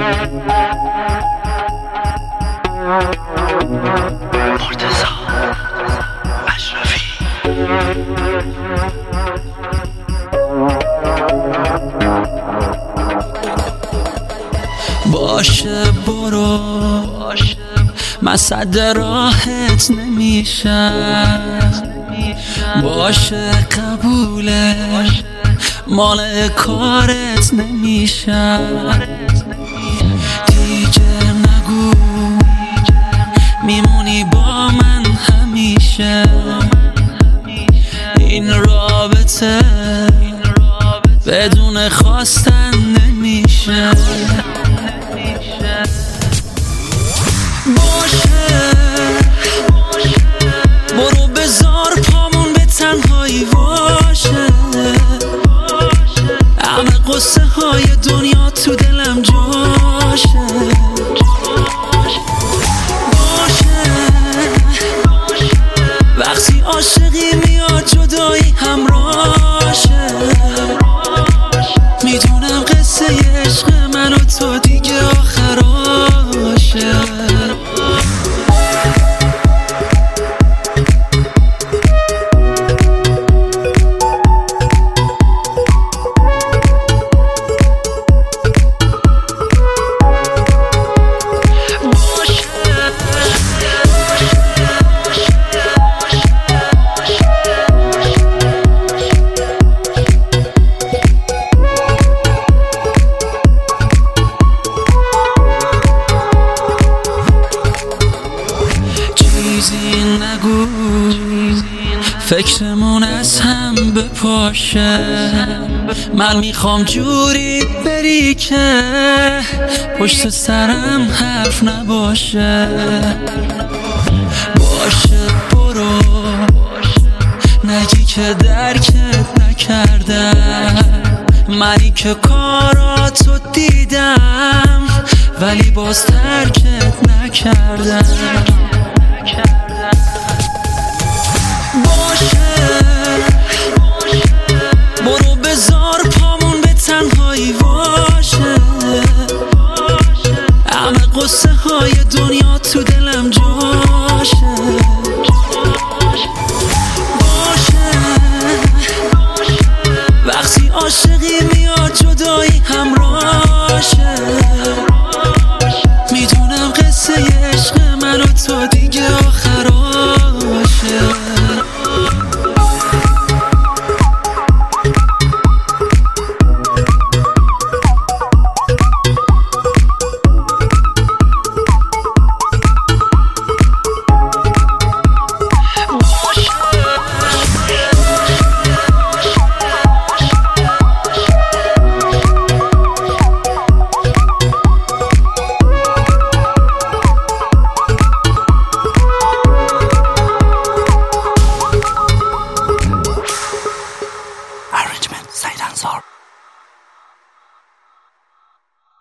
مرتضی اشرفی. باشه برو، من صد راحت نمیشم. باشه قبوله، مال کارت نمیشم. دیگه نگو میمونی با من همیشه. این رابطه بدون خواستن نمیشه. باشه برو بذار پامون به تنهایی باشه. همه قصه های دنیا تو دلم جاشه. باشه وقتی عاشقی میاد جدایی همراشه. میدونم قصه عشق من و تو دیگه آخراشه. نگو فکرمون از هم بپاشه. من میخوام جوری بری که پشت سرم حرف نباشه. باشه برو نگی که درکت نکردم. منی که کاراتو دیدم ولی باز ترکت نکردم.